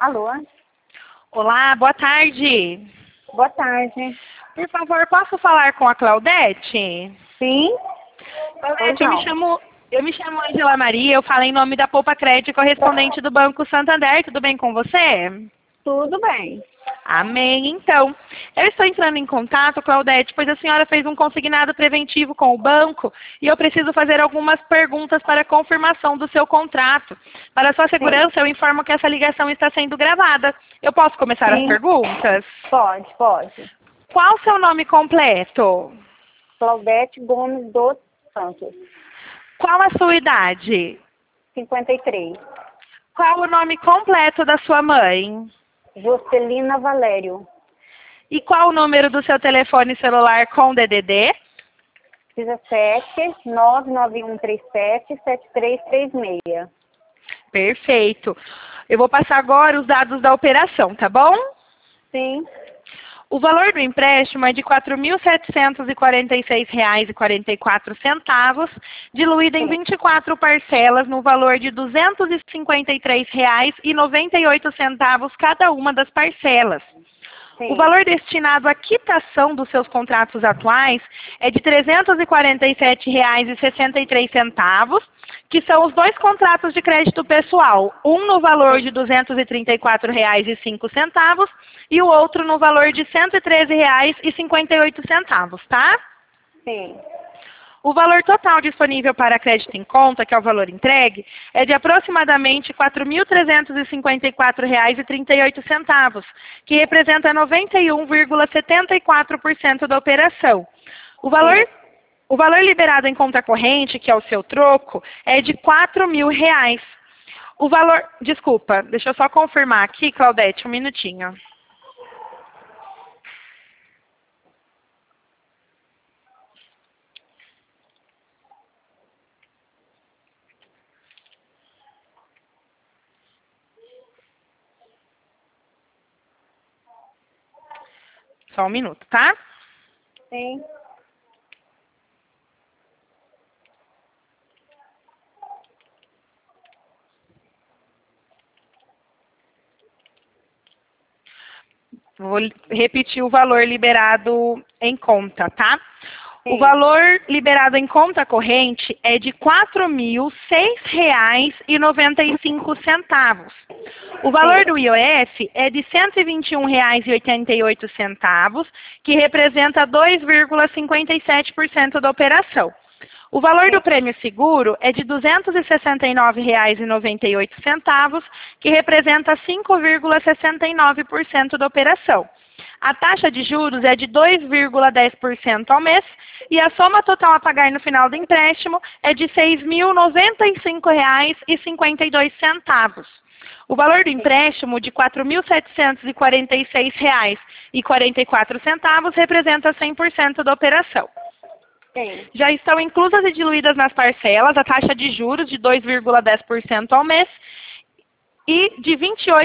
Alô? Olá, boa tarde. Boa tarde. Por favor, posso falar com a Claudete? Sim? Claudete, Pois não. eu me chamo Angela Maria, eu falo em nome da Poupa Crédito, correspondente do Banco Santander. Tudo bem com você? Tudo bem. Amém. Então, eu estou entrando em contato, Claudete, pois a senhora fez um consignado preventivo com o banco e eu preciso fazer algumas perguntas para confirmação do seu contrato. Para sua segurança, eu informo que essa ligação está sendo gravada. Eu posso começar as Sim. perguntas? Pode. Qual o seu nome completo? Claudete Gomes dos Santos, Qual a sua idade? 53. Qual o nome completo da sua mãe? Jocelina Valério, E qual o número do seu telefone celular com DDD? 17 99137 7336. Perfeito. Eu vou passar agora os dados da operação, tá bom? Sim. O valor do empréstimo é de R$ 4.746,44, diluído em 24 parcelas no valor de R$ 253,98 cada uma das parcelas. Sim. O valor destinado à quitação dos seus contratos atuais é de R$ 347,63, que são os dois contratos de crédito pessoal, um no valor de R$ 234,05 e o outro no valor de R$ 113,58, tá? Sim. O valor total disponível para crédito em conta, que é o valor entregue, é de aproximadamente R$ 4.354,38, que representa 91,74% da operação. O valor liberado em conta corrente, que é o seu troco, é de R$ 4.000. O valor... Desculpa, deixa eu só confirmar aqui, Claudete, um minutinho. Só um minuto, tá? Sim. Vou repetir o valor liberado em conta, tá? Sim. O valor liberado em conta corrente é de R$ 4.006,95. O valor do IOF é de R$ 121,88, que representa 2,57% da operação. O valor do prêmio seguro é de R$ 269,98, que representa 5,69% da operação. A taxa de juros é de 2,10% ao mês e a soma total a pagar no final do empréstimo é de R$ 6.095,52. O valor do empréstimo de R$ 4.746,44 representa 100% da operação. Sim. Já estão inclusas e diluídas nas parcelas a taxa de juros de 2,10% ao mês e de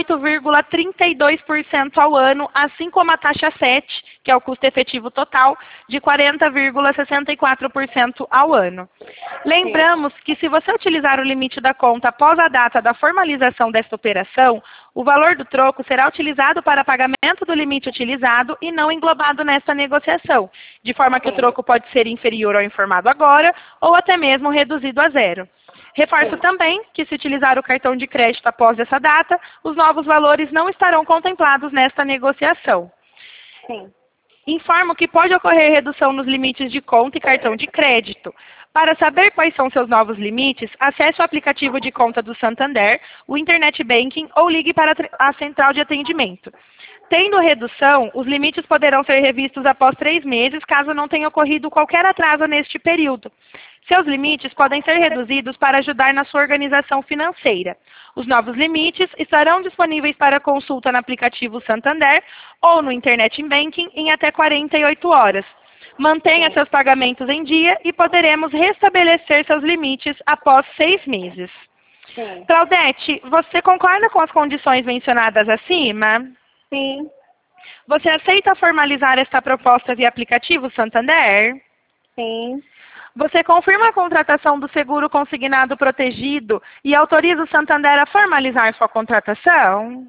28,32% ao ano, assim como a taxa 7, que é o custo efetivo total, de 40,64% ao ano. Lembramos que se você utilizar o limite da conta após a data da formalização desta operação, o valor do troco será utilizado para pagamento do limite utilizado e não englobado nesta negociação, de forma que o troco pode ser inferior ao informado agora ou até mesmo reduzido a zero. Reforço também que, se utilizar o cartão de crédito após essa data, os novos valores não estarão contemplados nesta negociação. Sim. Informo que pode ocorrer redução nos limites de conta e cartão de crédito. Para saber quais são seus novos limites, acesse o aplicativo de conta do Santander, o Internet Banking ou ligue para a central de atendimento. Tendo redução, os limites poderão ser revistos após 3 meses, caso não tenha ocorrido qualquer atraso neste período. Seus limites podem ser reduzidos para ajudar na sua organização financeira. Os novos limites estarão disponíveis para consulta no aplicativo Santander ou no Internet Banking em até 48 horas. Mantenha seus pagamentos em dia e poderemos restabelecer seus limites após 6 meses. Sim. Claudete, você concorda com as condições mencionadas acima? Sim. Você aceita formalizar esta proposta via aplicativo Santander? Sim. Você confirma a contratação do seguro consignado protegido e autoriza o Santander a formalizar sua contratação?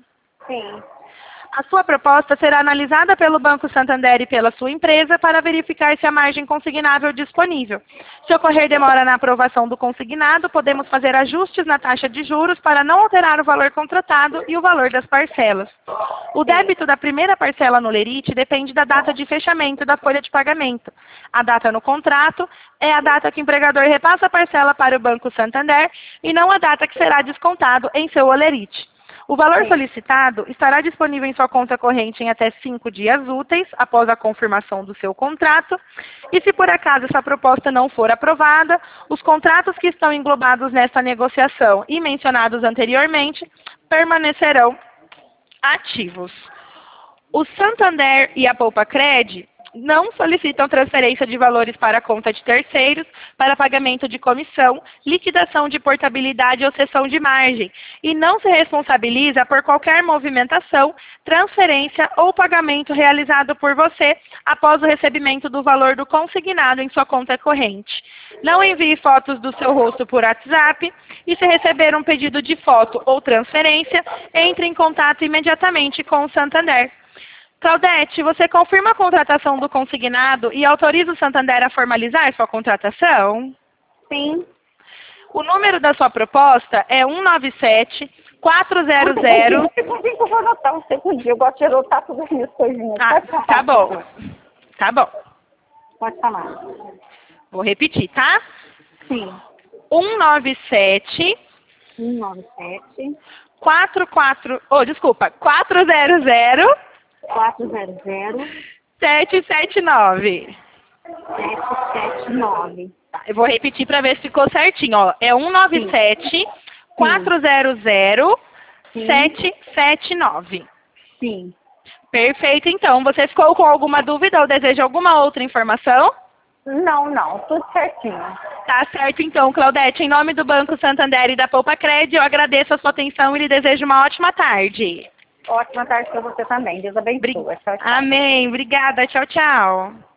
Sim. A sua proposta será analisada pelo Banco Santander e pela sua empresa para verificar se há margem consignável disponível. Se ocorrer demora na aprovação do consignado, podemos fazer ajustes na taxa de juros para não alterar o valor contratado e o valor das parcelas. O débito da primeira parcela no lerite depende da data de fechamento da folha de pagamento. A data no contrato é a data que o empregador repassa a parcela para o Banco Santander e não a data que será descontado em seu olerite. O valor solicitado estará disponível em sua conta corrente em até 5 dias úteis após a confirmação do seu contrato. E se por acaso essa proposta não for aprovada, os contratos que estão englobados nesta negociação e mencionados anteriormente permanecerão ativos. O Santander e a Poupacred não solicitam transferência de valores para a conta de terceiros, para pagamento de comissão, liquidação de portabilidade ou cessão de margem, e não se responsabiliza por qualquer movimentação, transferência ou pagamento realizado por você após o recebimento do valor do consignado em sua conta corrente. Não envie fotos do seu rosto por WhatsApp e, se receber um pedido de foto ou transferência, entre em contato imediatamente com o Santander. Claudete, você confirma a contratação do consignado e autoriza o Santander a formalizar sua contratação? Sim. O número da sua proposta é 197 400... Eu vou anotar um segundinho. Eu gosto de anotar todas as minhas coisinhas. Ah, tá bom. Tá bom. Pode falar. Vou repetir, tá? Sim. 197 197 400... 400 779. 779. Tá, eu vou repetir para ver se ficou certinho. Ó. É 197 400 779. Sim. Perfeito, então. Você ficou com alguma dúvida ou deseja alguma outra informação? Não. Tudo certinho. Tá certo, então, Claudete. Em nome do Banco Santander e da Poupacred, eu agradeço a sua atenção e lhe desejo uma ótima tarde. Ótima tarde para você também. Deus abençoe. Tchau, tchau. Amém. Obrigada. Tchau, tchau.